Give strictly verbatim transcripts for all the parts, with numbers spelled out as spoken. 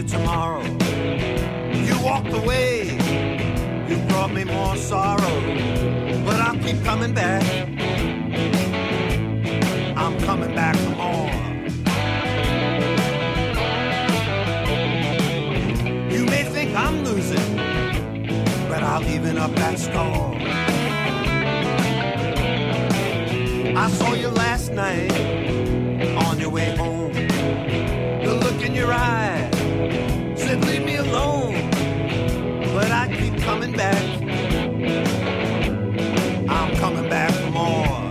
you tomorrow. You walked away, you brought me more sorrow, but I'll keep coming back. I'm coming back for more. You may think I'm losing, but I'll even up that score. I saw you last night on your way home. The look in your eye said leave me alone, but I keep coming back. I'm coming back for more.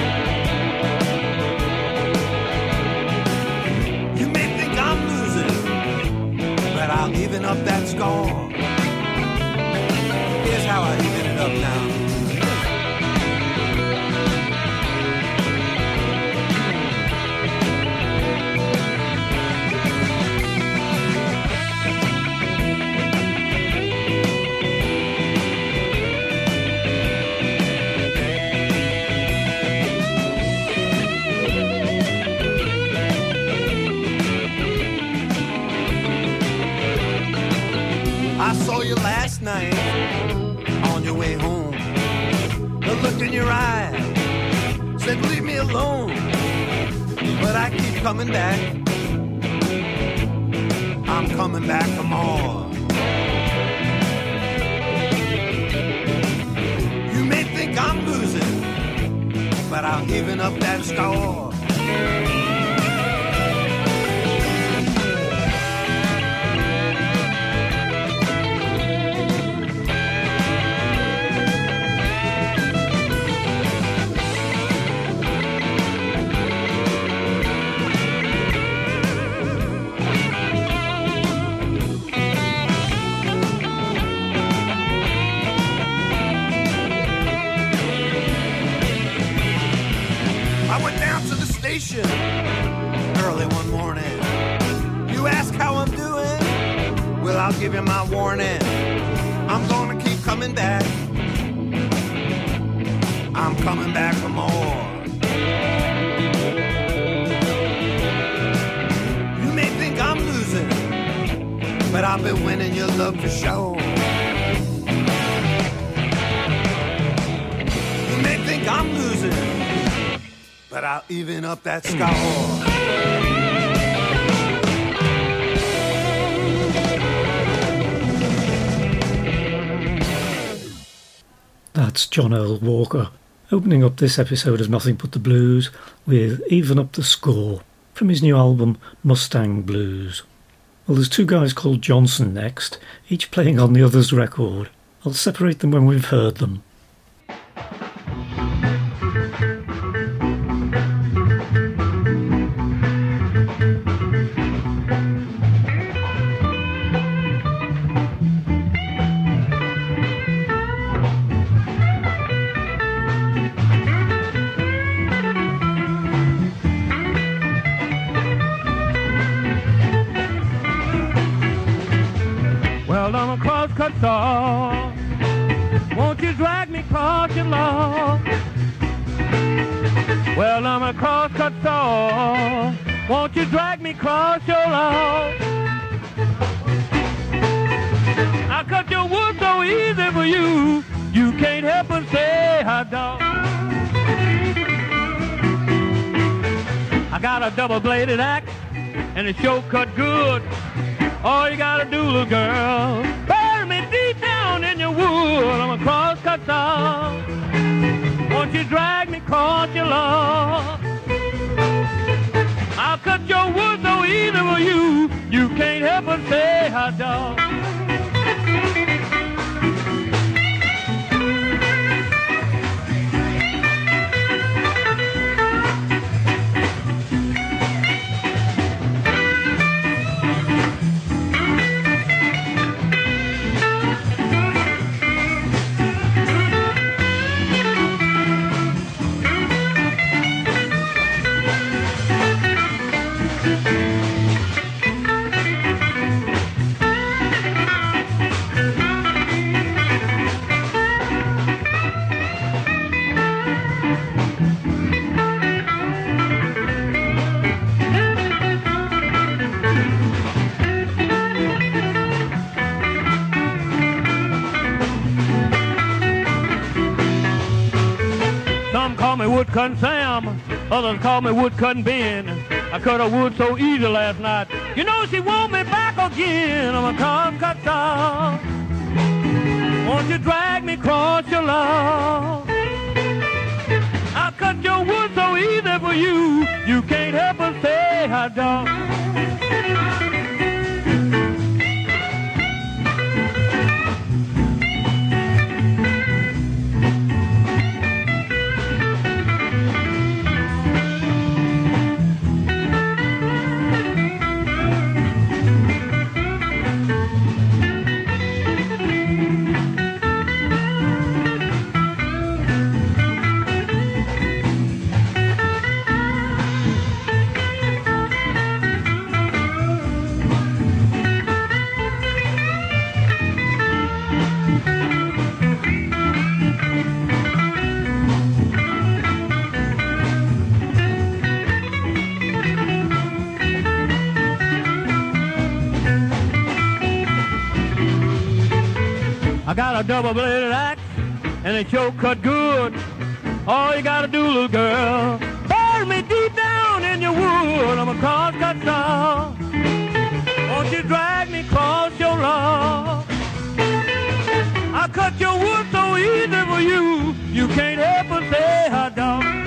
You may think I'm losing, but I'll even up that score. Here's how I even it up now. I saw you last night on your way home. The look in your eye said leave me alone, but I keep coming back. I'm coming back for more. You may think I'm losing, but I'll even up that score. Early one morning, you ask how I'm doing. Well, I'll give you my warning. I'm gonna keep coming back. I'm coming back for more. You may think I'm losing, but I've been winning your love for sure. You may think I'm losing, but I'll even up that score. That's John Earl Walker, opening up this episode of Nothing But the Blues with Even Up the Score from his new album Mustang Blues. Well, there's two guys called Johnson next, each playing on the other's record. I'll separate them when we've heard them. Saw. Won't you drag me across your lawn? Well, I'm a cross-cut saw. Won't you drag me across your lawn? I cut your wood so easy for you, you can't help but say hot dog. I got a double-bladed axe, and the show cut good. All you gotta do, little girl, bury me deep down in your wood. I'm a cross-cut saw. Won't you drag me across your lawn? I'll cut your wood so easy for you, you can't help but say hot dog. Woodcutting Sam, others call me Woodcutting Ben. I cut a wood so easy last night. You know she want me back again. I'm a cross-cut saw. Won't you drag me across your lawn? I cut your wood so easy for you. You can't help but say I don't. I got a double-bladed axe, and it sure cut good. All you gotta do, little girl, bury me deep down in your wood. I'm a cross-cut saw. Won't you drag me across your lawn? I cut your wood so easy for you. You can't help but say I don't.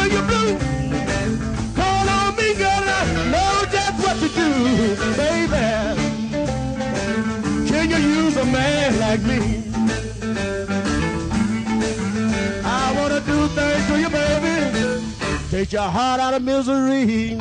when you're blue. Call on me, girl, I know just what to do, baby. Can you use a man like me? I wanna do things to you, baby. Take your heart out of misery.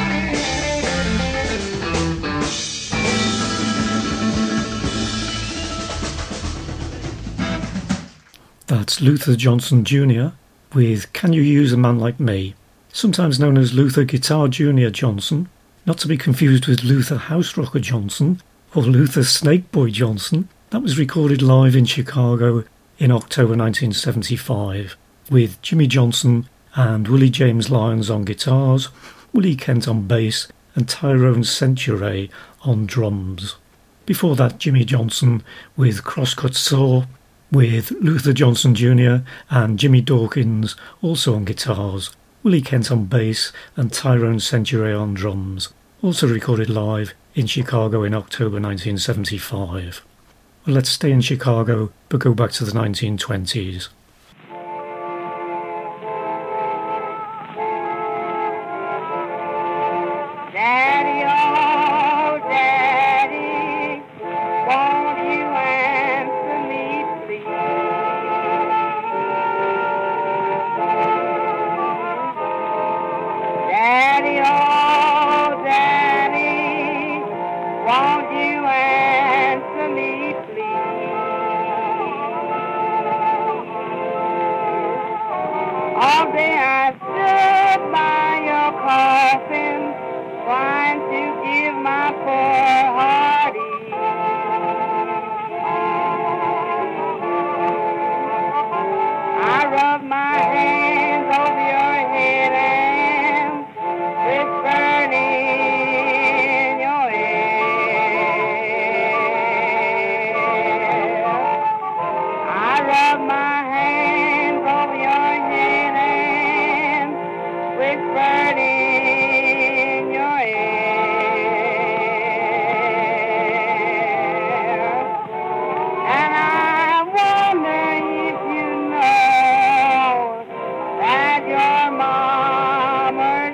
That's Luther Johnson Junior with Can You Use a Man Like Me, sometimes known as Luther Guitar Junior Johnson, not to be confused with Luther House Rocker Johnson or Luther Snake Boy Johnson. That was recorded live in Chicago in October nineteen seventy-five with Jimmy Johnson and Willie James Lyons on guitars, Willie Kent on bass and Tyrone Century on drums. Before that, Jimmy Johnson with Crosscut Saw, with Luther Johnson Junior and Jimmy Dawkins also on guitars, Willie Kent on bass and Tyrone Century on drums, also recorded live in Chicago in October nineteen seventy-five. Well, let's stay in Chicago but go back to the nineteen twenties. Daddy, oh Daddy, won't you answer me, please? Daddy, oh Daddy, won't you answer me, please? All day I stood by your coffin, trying to give my poor heart ease. I rub my hands over your head and whispered in your ear. I rub my hands over your head and whispered in your ear. And I wonder if you know that your mama's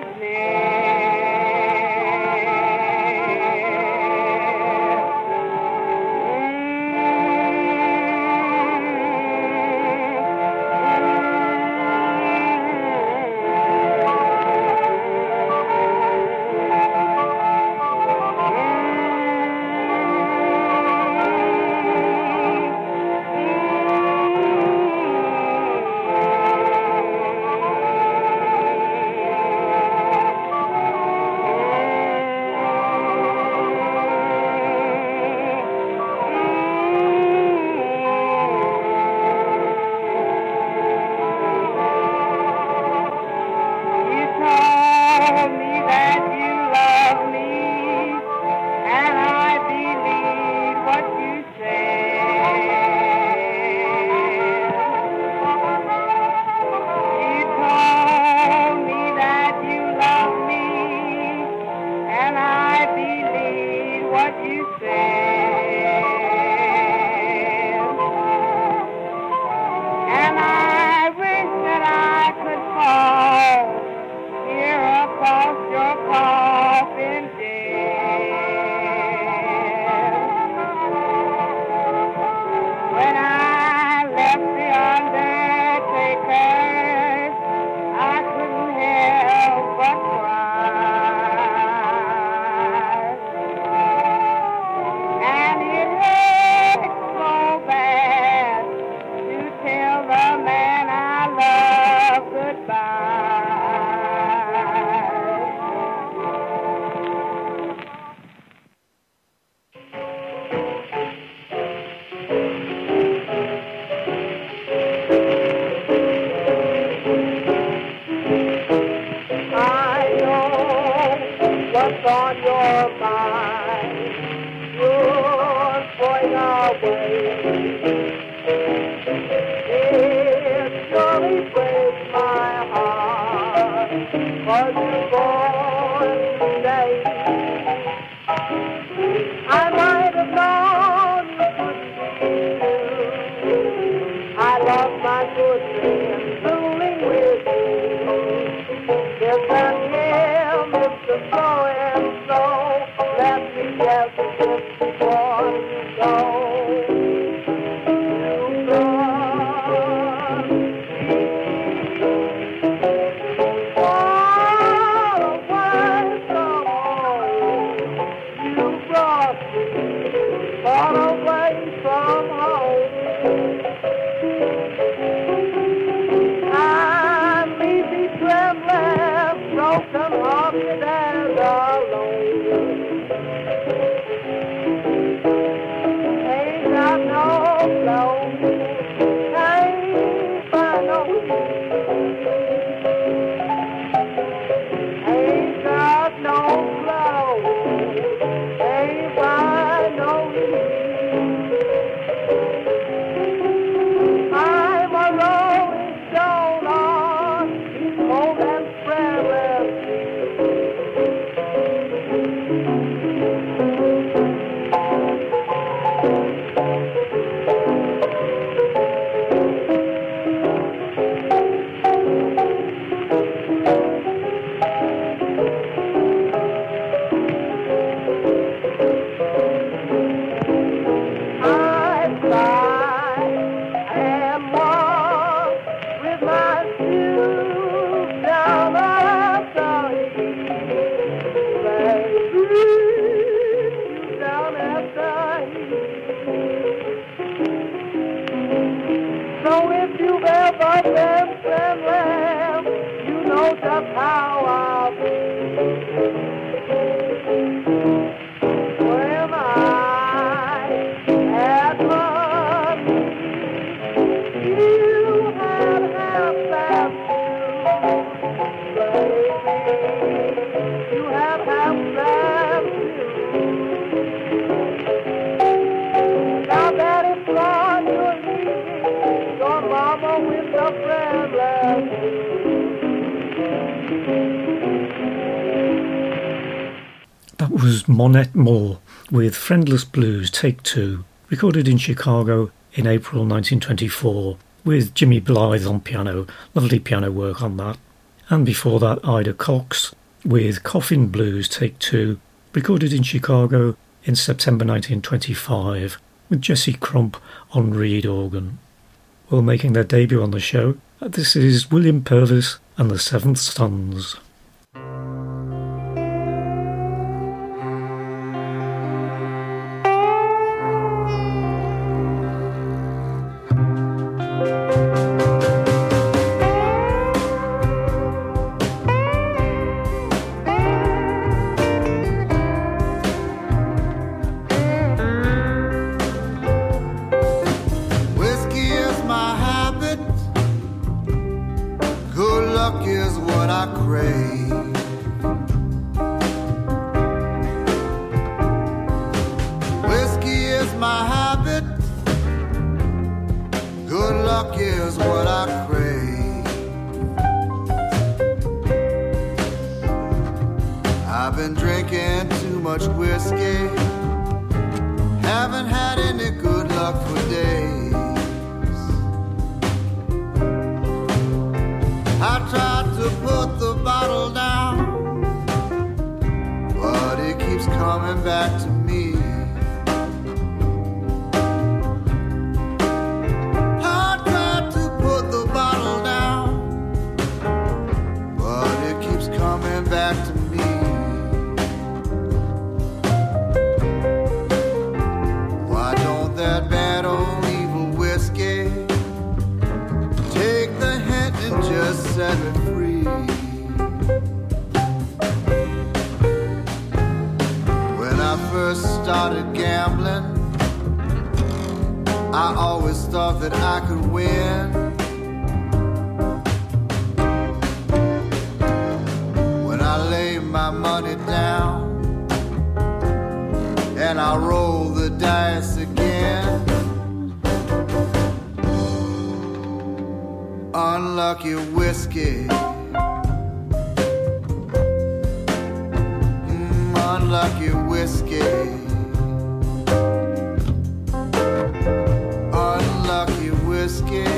I lost my good friend fooling with you. downhearted and alone. Ain't got no clothes, ain't got no ain't got no clothes, ain't got no I'm a rolling stone on these cold and perilous I cry and walk with my shoes down at the heat. Baby, down at the heat. So if you've ever been friendly, you know just how I feel. When I had money, you had half that too, baby. You had half that too. Now that it's gone, you're leaving your mama with a friendless. That was Monette Moore with Friendless Blues Take Two, recorded in Chicago in April nineteen twenty-four, with Jimmy Blythe on piano, lovely piano work on that. And before that, Ida Cox with Coffin Blues Take Two, recorded in Chicago in September nineteen twenty-five, with Jesse Crump on reed organ. Well, making their debut on the show, this is William Purvis and the Seventh Sons. Whiskey is my habit. Good luck is what I crave. Whiskey is my habit. Good luck is what I crave. I've been drinking too much whiskey. Haven't had any good luck for days. I tried to put the bottle down, but it keeps coming back to me. I tried to put the bottle down, but it keeps coming back to me. Why don't that bad old evil whiskey take the hint and just set me free? When I first started gambling, I always thought that I could win. When I lay my money down and I roll the dice again, unlucky whiskey, mm, unlucky whiskey, unlucky whiskey.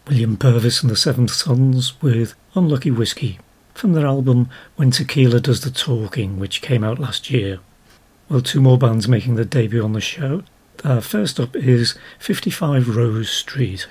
William Purvis and the Seventh Sons with Unlucky Whiskey from their album When Tequila Does the Talking, which came out last year. Well, two more bands making their debut on the show. Uh, first up is fifty-five Rose Street.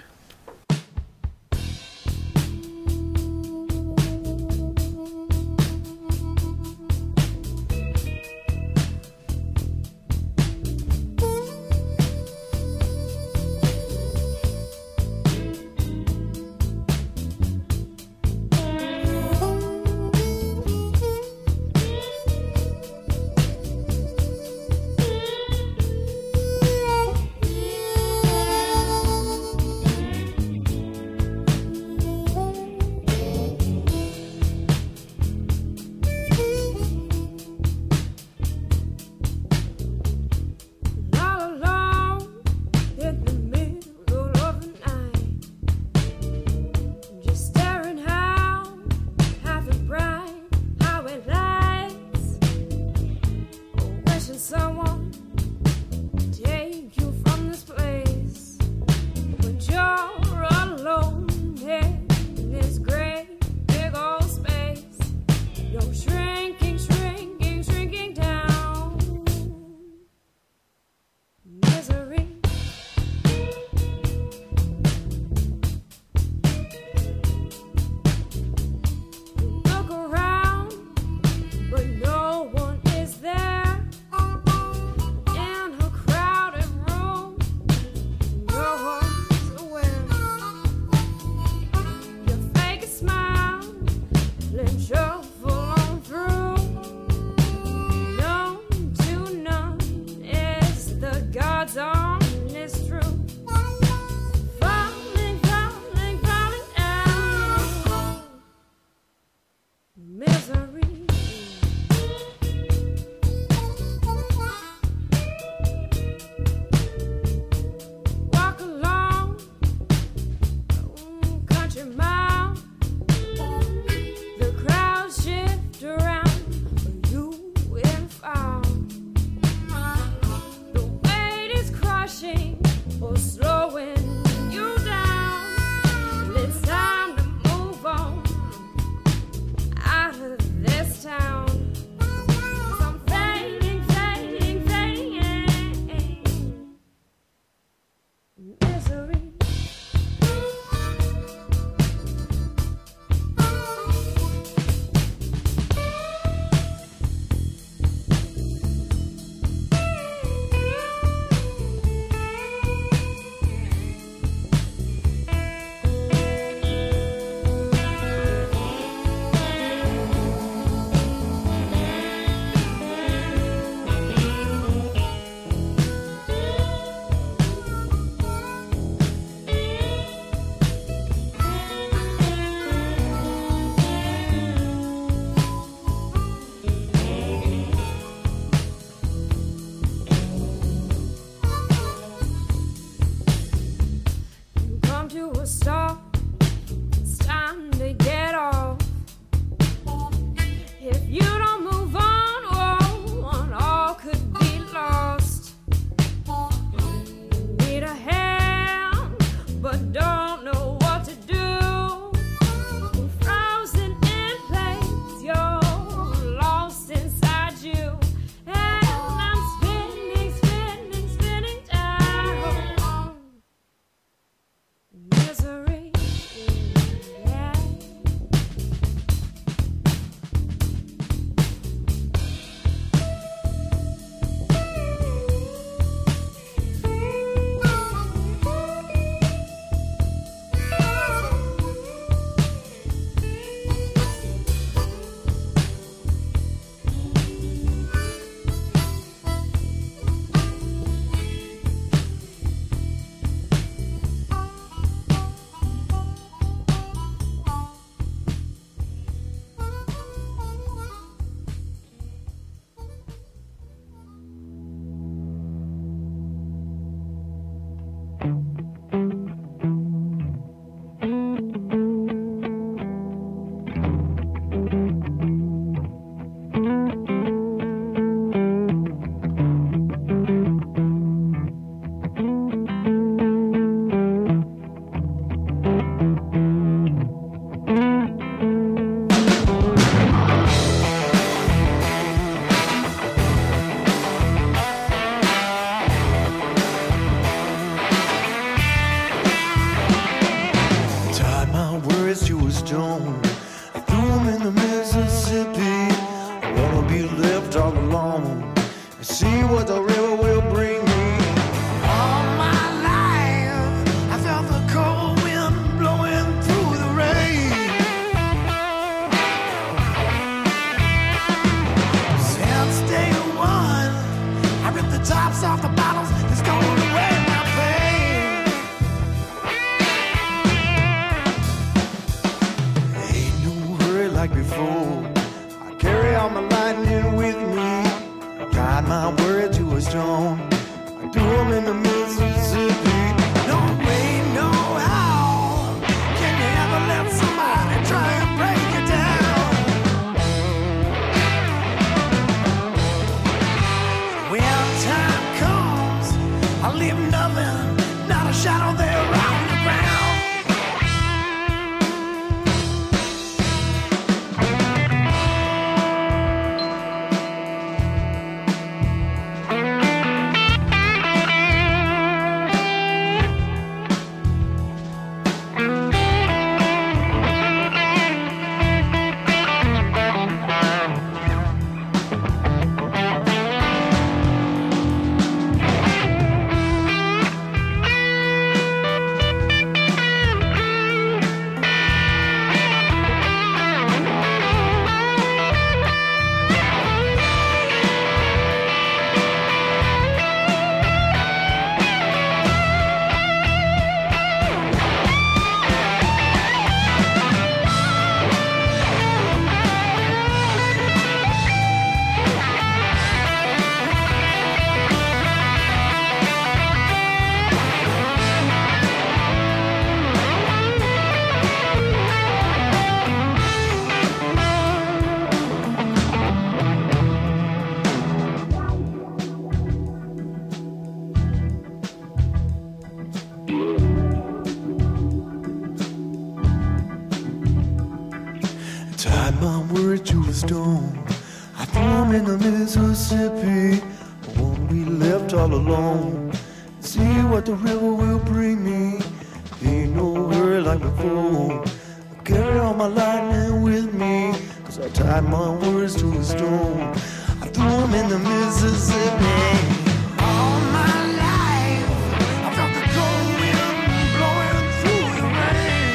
tied my words to a stone. I threw them in the Mississippi. I won't be left all alone. See what the river will bring me. Ain't no hurry like before. I carry all my lightning with me, 'cause I tied my words to a stone. I threw them in the Mississippi. All my life I felt the cold wind blowing through the rain.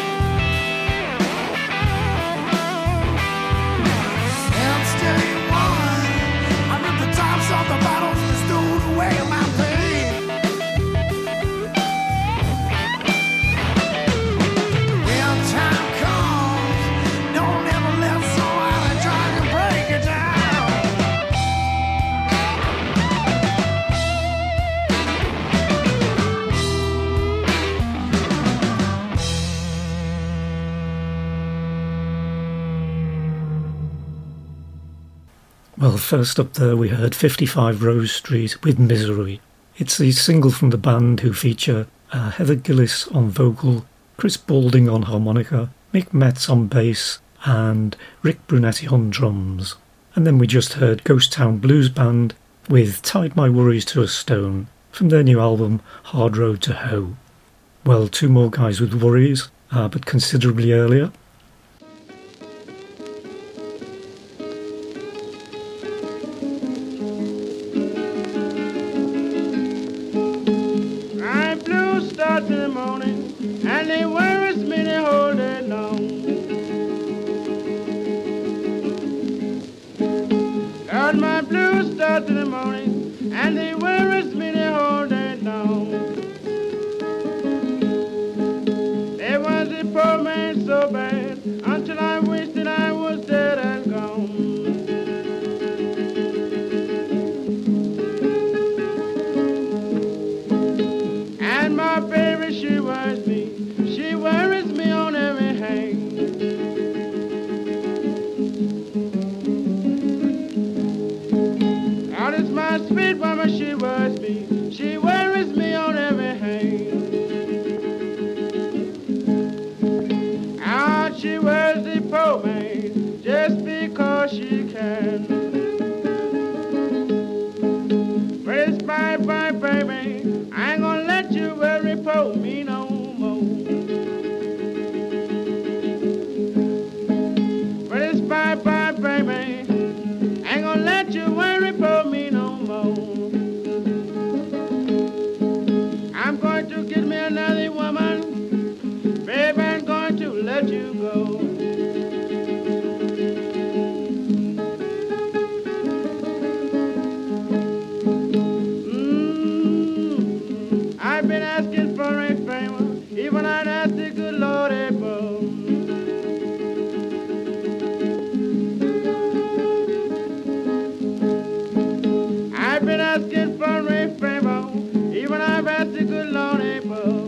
Since day one, I ripped the tops off the bottles and stowed away my pain. When time comes, don't ever let somebody try to break it down. Well, first up there we heard fifty-five Rose Street with Misery. It's the single from the band who feature uh, Heather Gillis on vocal, Chris Balding on harmonica, Mick Metz on bass, and Rick Brunetti on drums. And then we just heard Ghost Town Blues Band with Tied My Worries to a Stone from their new album Hard Road to Hoe. Well, two more guys with worries, uh, but considerably earlier. My blues start in the morning, and they worries me the whole day long. God, my blues start in the morning, and they worries me the whole day long. There was a poor man so bad, until I wished that I was dead and gone. And my baby, she worries me, she worries me on every hand. God is my sweet woman, she worries me, she worries me on every hand. Ah, she worries the poor man, just because she can. But it's bye bye, baby, I ain't gonna let you worry poor me no more. But it's bye bye, baby, I ain't gonna let you worry poor me no more. I'm going to get me another woman, baby, I'm going to let you go. Mm, I've been asking for a favor, even I'd ask the good Lord above. I've been asking for a favor, even I've asked the good Lord above.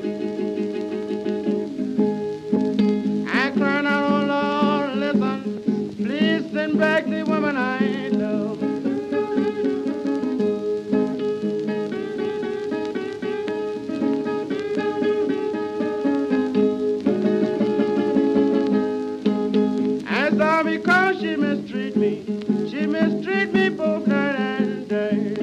I cried out, oh Lord, listen, please send back the woman I love. As all because she mistreat me, she mistreat me both night and day.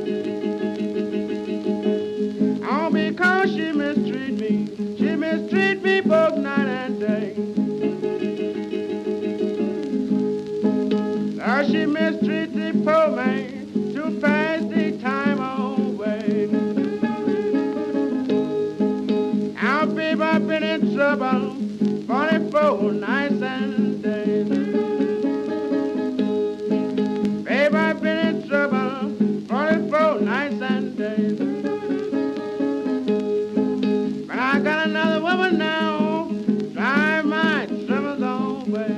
All because she mistreat me, she mistreat me both night and day. Now she mistreat the poor man to pass the time away. Now, babe, I've been in trouble forty-four nights and days. Babe, I've been in trouble forty-four nights and days. But I got another woman now, drive my troubles away.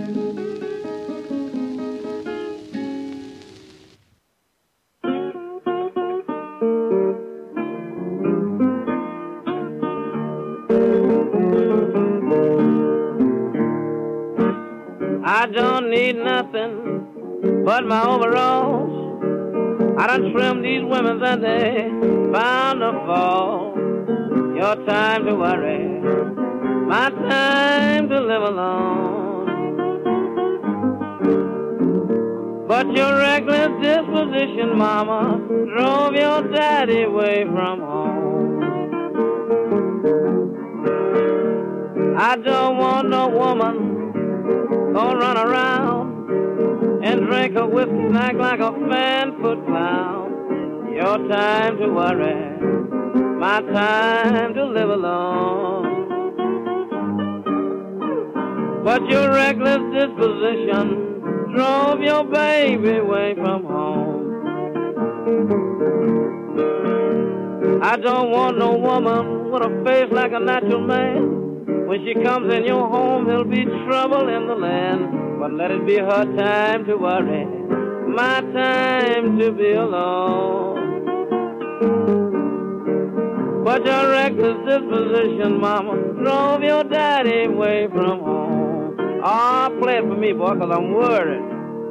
I don't need nothing but my overalls. I done trimmed these women and they bound to fall. Your time to worry, my time to live alone. But your reckless disposition, mama, drove your daddy away from home. I don't want no woman gonna run around and drink a whiskey and act like a fan-foot clown. Your time to worry, my time to live alone. But your reckless disposition drove your baby away from home. I don't want no woman with a face like a natural man. When she comes in your home, there'll be trouble in the land. But let it be her time to worry, my time to be alone. But your reckless disposition, mama, drove your daddy away from home. Ah, oh, play it for me, boy, 'cause I'm worried.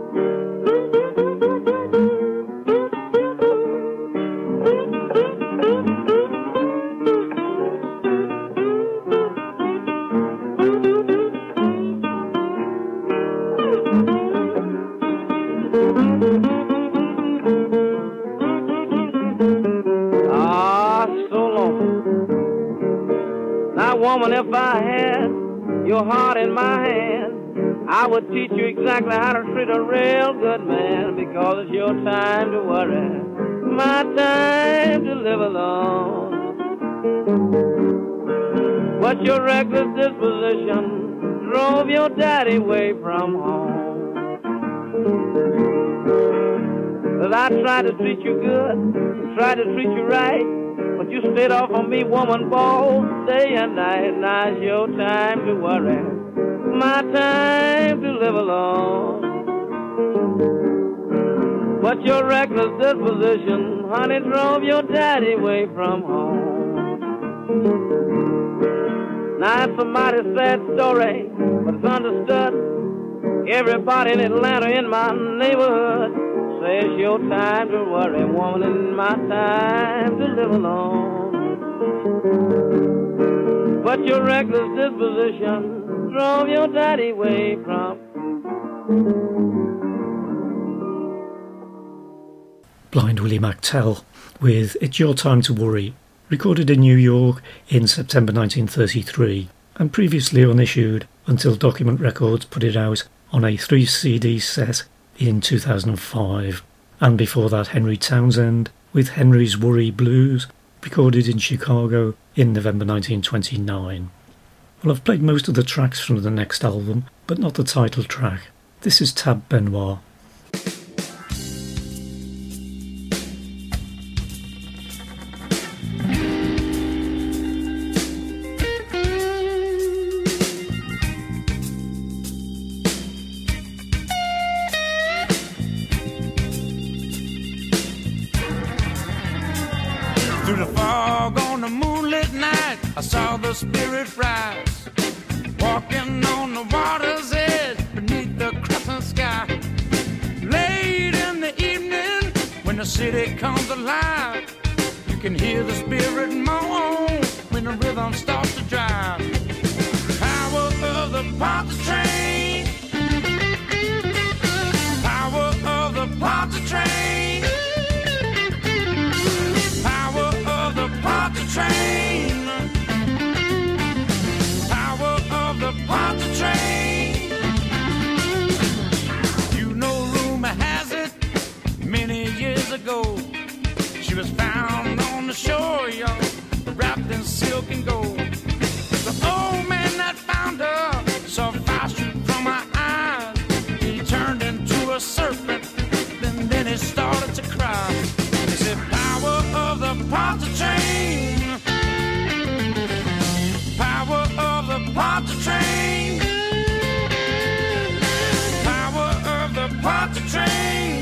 Woman, if I had your heart in my hand, I would teach you exactly how to treat a real good man, because it's your time to worry, my time to live alone. But your reckless disposition drove your daddy away from home. But I tried to treat you good, tried to treat you right, but you stayed off on me, woman, both day and night. Now it's your time to worry, my time to live alone. But your reckless disposition, honey, drove your daddy away from home. Now it's a mighty sad story, but it's understood. Everybody in Atlanta, in my neighborhood, say it's your time to worry, woman, and my time to live alone. But your reckless disposition drove your daddy away from. Blind Willie McTell with It's Your Time to Worry, recorded in New York in September nineteen thirty-three, and previously unissued until Document Records put it out on a three C D set in two thousand five, and before that Henry Townsend with Henry's Worry Blues, recorded in Chicago in November nineteen twenty-nine. Well, I've played most of the tracks from the next album, but not the title track. This is Tab Benoit. I saw the spirit rise, walking on the water's edge beneath the crescent sky. Late in the evening, when the city comes alive, you can hear the spirit moan when the rhythm starts to drive. Power of the Ponce train, power of the Ponce train, power of the Ponce train. The Ponce train. You know, rumor has it, many years ago, she was found on the shore, y'all, wrapped in silk and gold. The old man that found her saw fire shoot from her eyes. He turned into a serpent, and then he started to cry. He said, power of the Ponce train, power of the Ponce train, power of the Ponce train,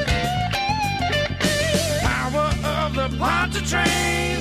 power of the Ponce train.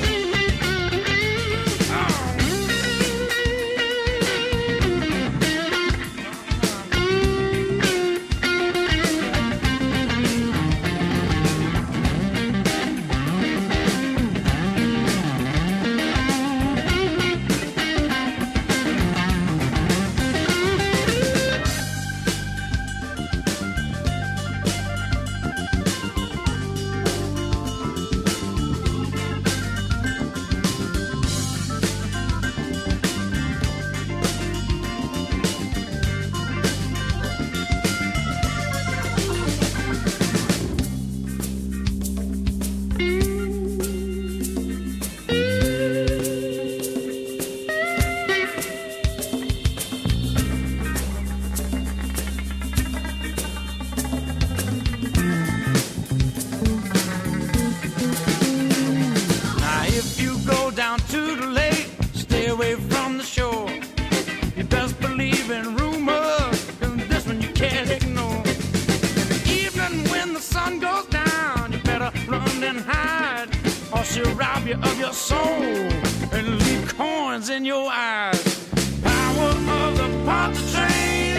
soul and leave coins in your eyes. Power of the party train.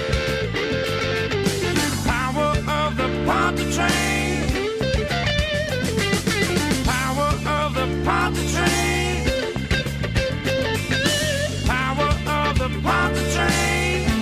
Power of the party train. Power of the party train. Power of the party train.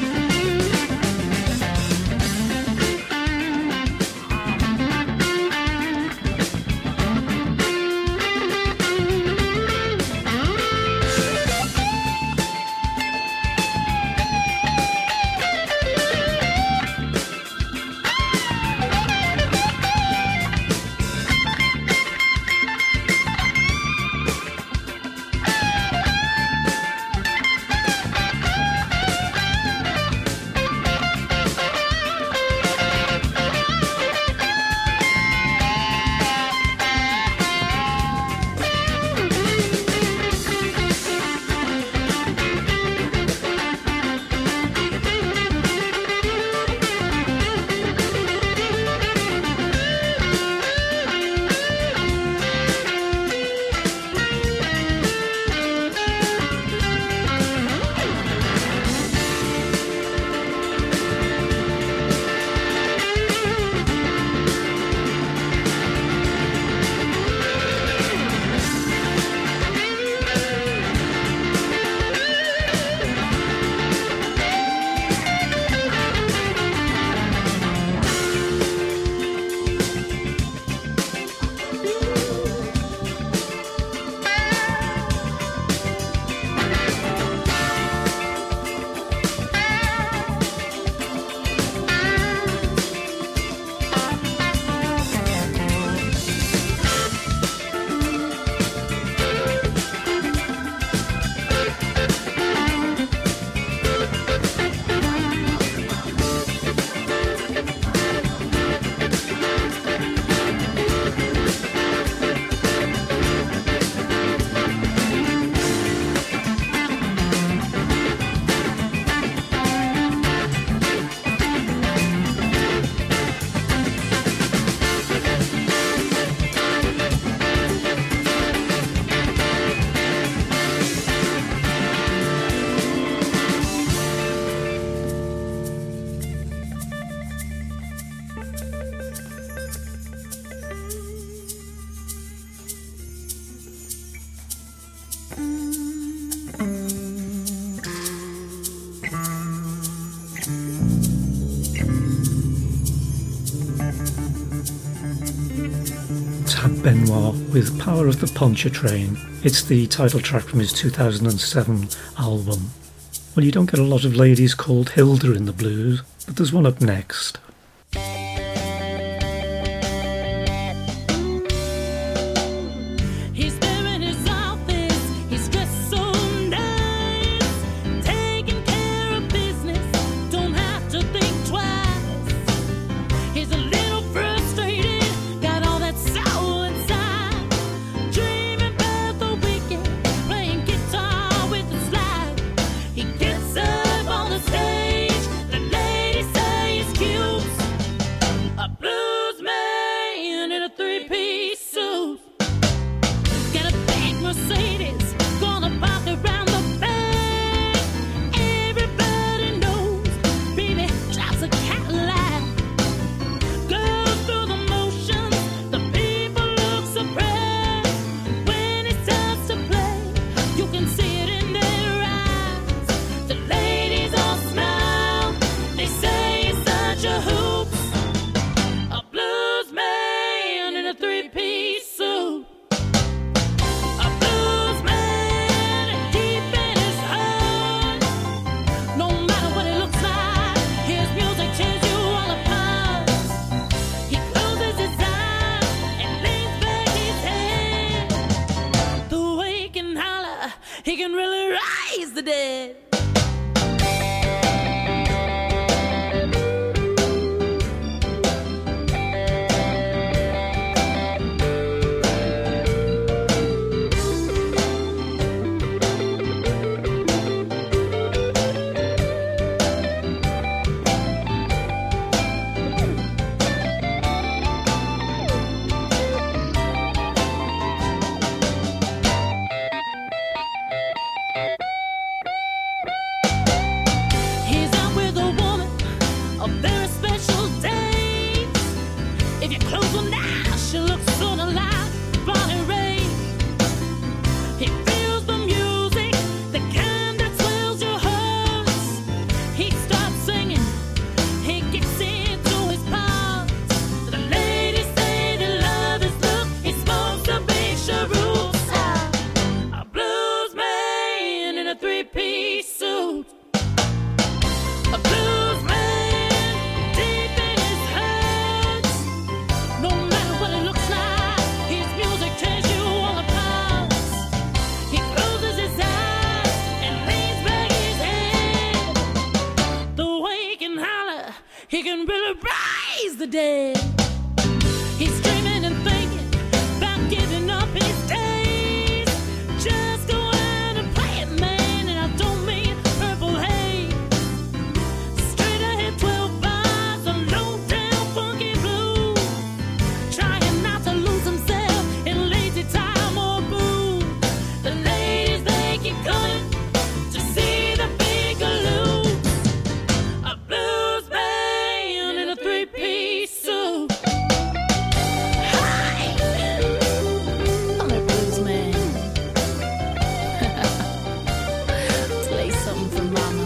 Tab Benoit with Power of the Poncha Train. It's the title track from his two thousand seven album. Well, you don't get a lot of ladies called Hilda in the blues, but there's one up next. He can really rise the dead. really raise the dead. He's dreaming and thinking about giving up his days. Just go out and play it, man, and I don't mean purple haze. Straight ahead, twelve bars, a low down funky blues. Trying not to lose himself in lazy time or booze. The ladies, they keep coming to see the big galoo. A blues band in a three-piece suit. Hi! I'm a blues man. Play something for mama.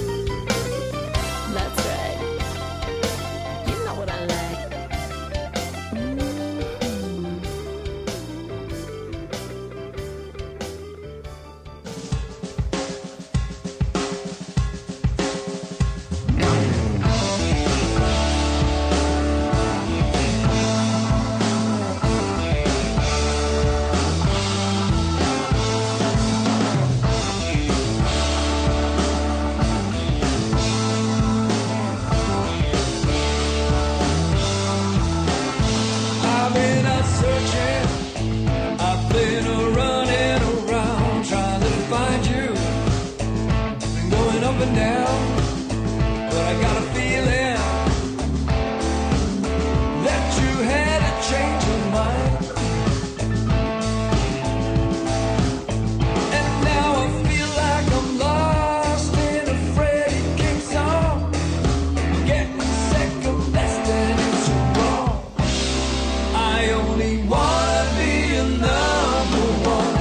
That's right. You know what I like. I've been out searching, I've been a running around trying to find you. Been going up and down, but I got a feeling that you had a change of mind. And now I feel like I'm lost in a Freddie King song. I'm getting second best and it's wrong. I only wanna be a number one.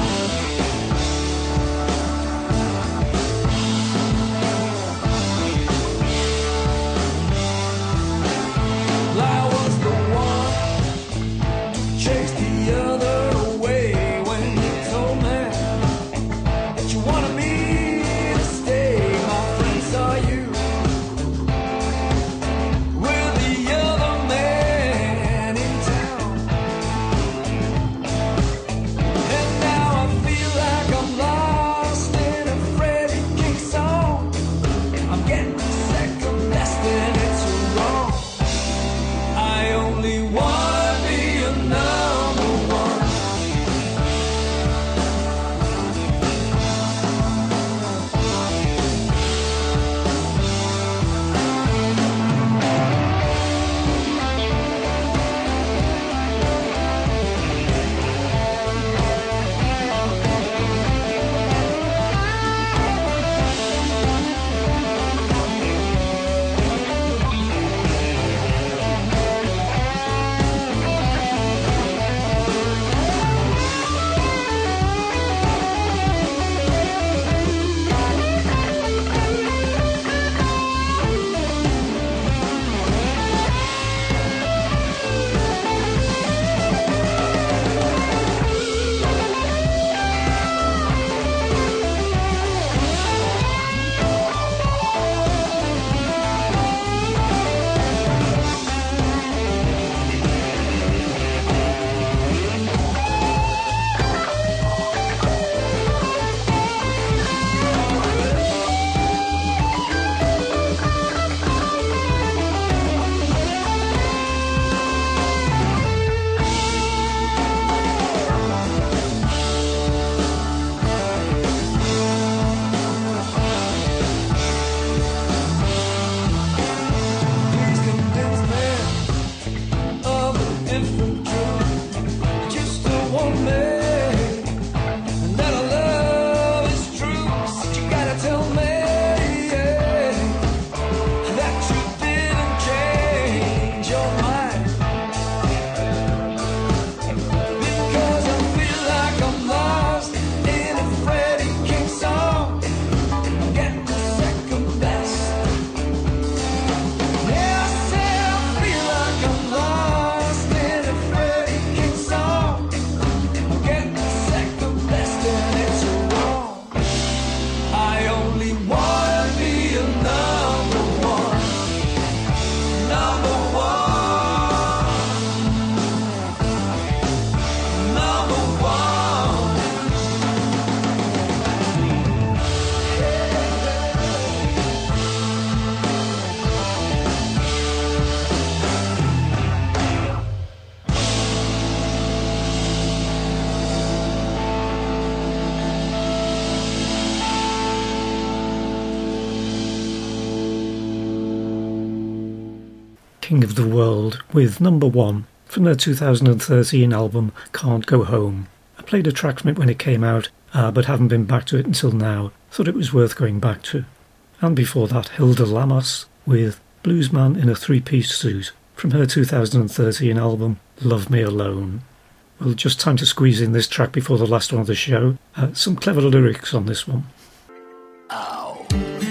King of the World with Number One from their two thousand thirteen album Can't Go Home. I played a track from it when it came out, uh, but haven't been back to it until now. Thought it was worth going back to. And before that, Hilda Lamas with Bluesman in a Three-Piece Suit from her two thousand thirteen album Love Me Alone. Well, just time to squeeze in this track before the last one of the show. Uh, some clever lyrics on this one. Ow.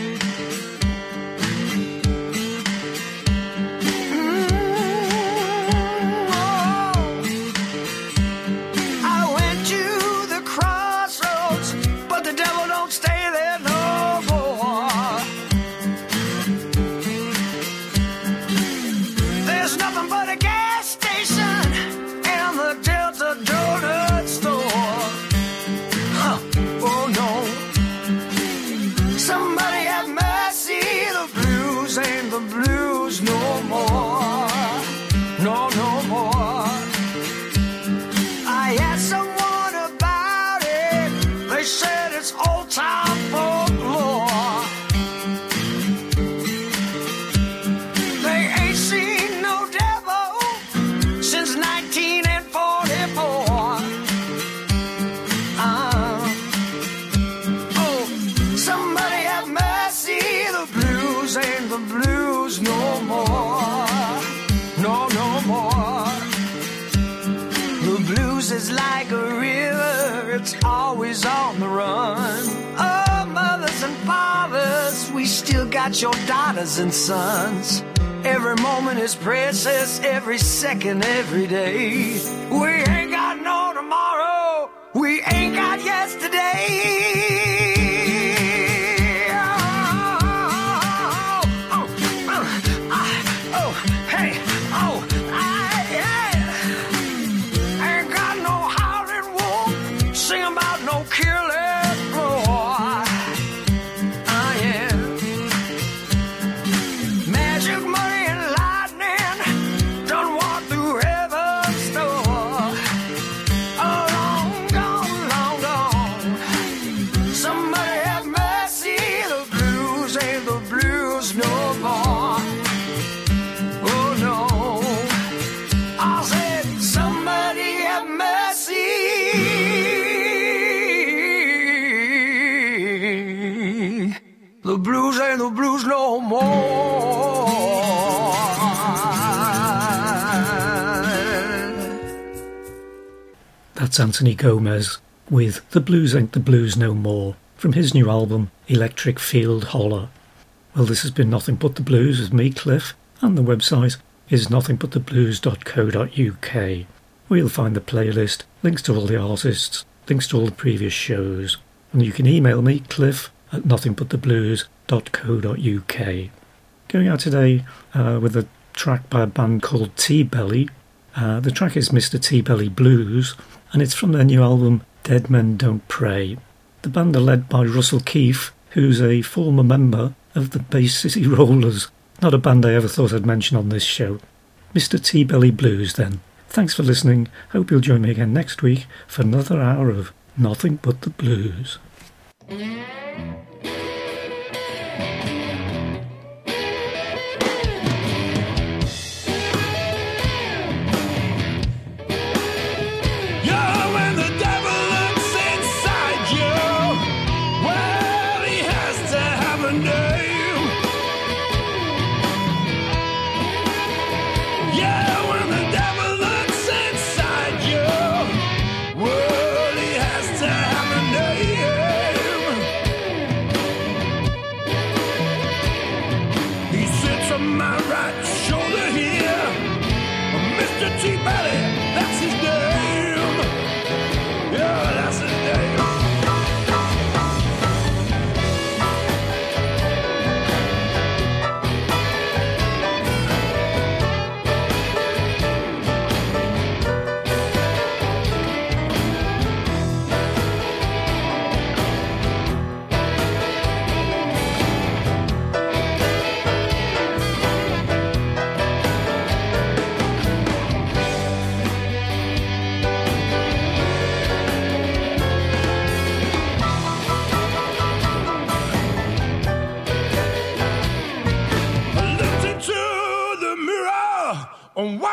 Always on the run. Oh, mothers and fathers, we still got your daughters and sons. Every moment is precious, every second, every day. We ain't got no tomorrow, we ain't got yesterday. The blues ain't the blues no more. That's Anthony Gomez with The Blues Ain't the Blues No More from his new album Electric Field Holler. Well, this has been Nothing But the Blues with me, Cliff, and the website is nothing but the blues dot co dot uk, where you'll find the playlist, links to all the artists, links to all the previous shows, and you can email me, Cliff, at nothing but the blues dot co dot uk. Going out today uh, with a track by a band called T-Belly. Uh, the track is Mister T-Belly Blues, and it's from their new album Dead Men Don't Pray. The band are led by Russell Keefe, who's a former member of the Bay City Rollers. Not a band I ever thought I'd mention on this show. Mister T-Belly Blues then. Thanks for listening. Hope you'll join me again next week for another hour of Nothing But the Blues.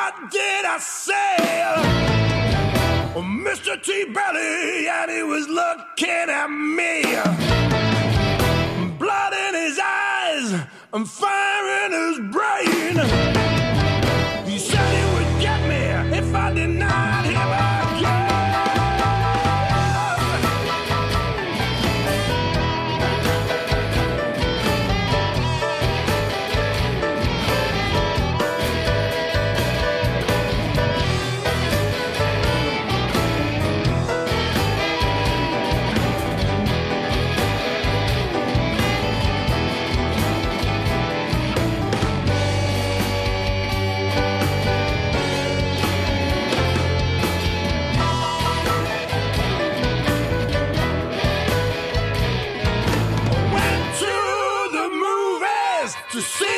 What did I say? Oh, Mister T-Belly, and he was looking at me. Blood in his eyes and fire in his brain. He said he would get me if I denied him again. To see